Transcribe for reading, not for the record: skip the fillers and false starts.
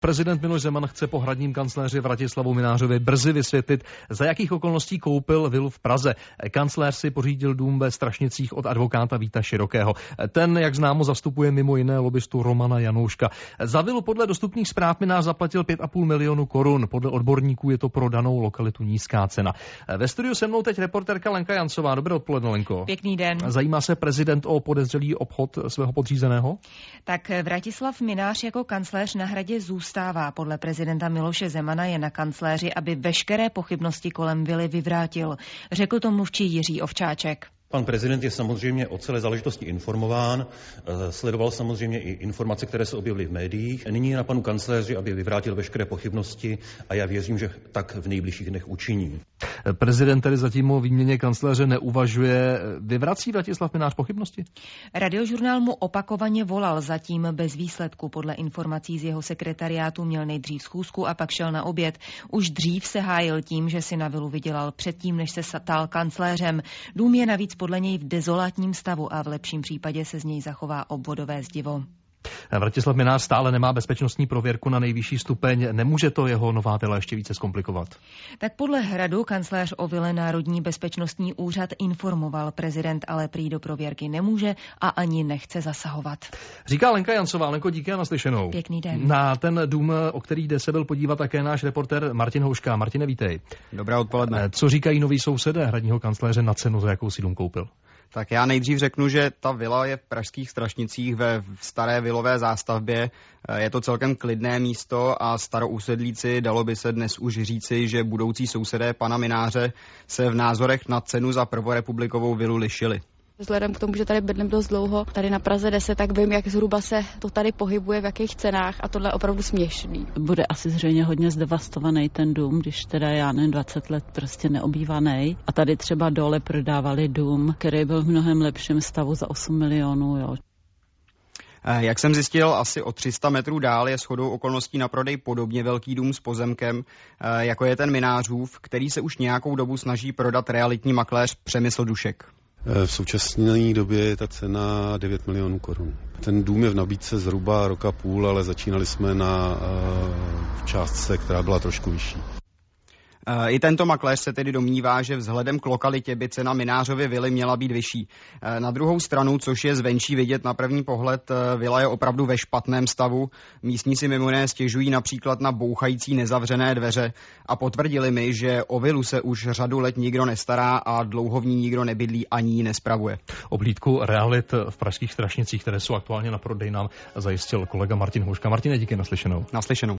Prezident Miloš Zeman chce po hradním kancléři Vratislavu Mynářovi brzy vysvětlit, za jakých okolností koupil vilu v Praze. Kancléř si pořídil dům ve Strašnicích od advokáta Víta Širokého. Ten, jak známo, zastupuje mimo jiné lobistu Romana Janouška. Za vilu podle dostupných zpráv Mynář zaplatil 5,5 milionu korun. Podle odborníků je to pro danou lokalitu nízká cena. Ve studiu se mnou teď reportérka Lenka Jancová. Dobré odpoledne, Lenko. Pěkný den. Zajímá se prezident o podezřelý obchod svého podřízeného? Tak Vratislav Mynář jako kancléř na hradě zůstává. Podle prezidenta Miloše Zemana je na kancléři, aby veškeré pochybnosti kolem vily vyvrátil. Řekl to mluvčí Jiří Ovčáček. Pan prezident je samozřejmě o celé záležitosti informován, sledoval samozřejmě i informace, které se objevily v médiích. Nyní je na panu kancléři, aby vyvrátil veškeré pochybnosti a já věřím, že tak v nejbližších dnech učiní. Prezident tedy zatím o výměně kancléře neuvažuje. Vyvrací Vratislav Mynář pochybnosti? Radiožurnál mu opakovaně volal, zatím bez výsledku. Podle informací z jeho sekretariátu měl nejdřív schůzku a pak šel na oběd. Už dřív se hájil tím, že si na vilu vydělal předtím, než se stal kancléřem. Dům je navíc podle něj v dezolátním stavu a v lepším případě se z něj zachová obvodové zdivo. Vratislav Mynář stále nemá bezpečnostní prověrku na nejvyšší stupeň. Nemůže to jeho nová vila ještě více zkomplikovat? Tak podle hradu kancléř o vile Národní bezpečnostní úřad informoval. Prezident ale prý do prověrky nemůže a ani nechce zasahovat. Říká Lenka Jancová. Lenko, díky a naslyšenou. Pěkný den. Na ten dům, o který jde, se byl podívat také náš reportér Martin Houška. Martine, vítej. Dobré odpoledne. Co říkají noví sousedé hradního kancléře na cenu, za jakou si dům koupil? Tak já nejdřív řeknu, že ta vila je v pražských Strašnicích ve staré vilové zástavbě. Je to celkem klidné místo a starousedlíci, dalo by se dnes už říci, že budoucí sousedé pana Mynáře se v názorech na cenu za prvorepublikovou vilu lišili. Vzhledem k tomu, že tady bydlím dost dlouho, tady na Praze 10, tak vím, jak zhruba se to tady pohybuje, v jakých cenách a tohle je opravdu směšný. Bude asi zřejmě hodně zdevastovaný ten dům, když teda já nevím, 20 let prostě neobývaný. A tady třeba dole prodávali dům, který byl v mnohem lepším stavu za 8 milionů, jo. Jak jsem zjistil, asi o 300 metrů dál je shodou okolností na prodej podobně velký dům s pozemkem, jako je ten Mynářův, který se už nějakou dobu snaží prodat realitní makléř Přemysl Dušek. V současné době je ta cena 9 milionů korun. Ten dům je v nabídce zhruba roka půl, ale začínali jsme na částce, která byla trošku vyšší. I tento makléř se tedy domnívá, že vzhledem k lokalitě by cena Mynářovy vily měla být vyšší. Na druhou stranu, což je zvenčí vidět na první pohled, vila je opravdu ve špatném stavu. Místní si mimo jiné stěžují například na bouchající nezavřené dveře a potvrdili mi, že o vilu se už řadu let nikdo nestará a dlouho v ní nikdo nebydlí ani ji nespravuje. Oblídku realit v pražských Strašnicích, které jsou aktuálně na prodej, nám zajistil kolega Martin Houška. Martine, díky, naslyšenou. Naslyšenou.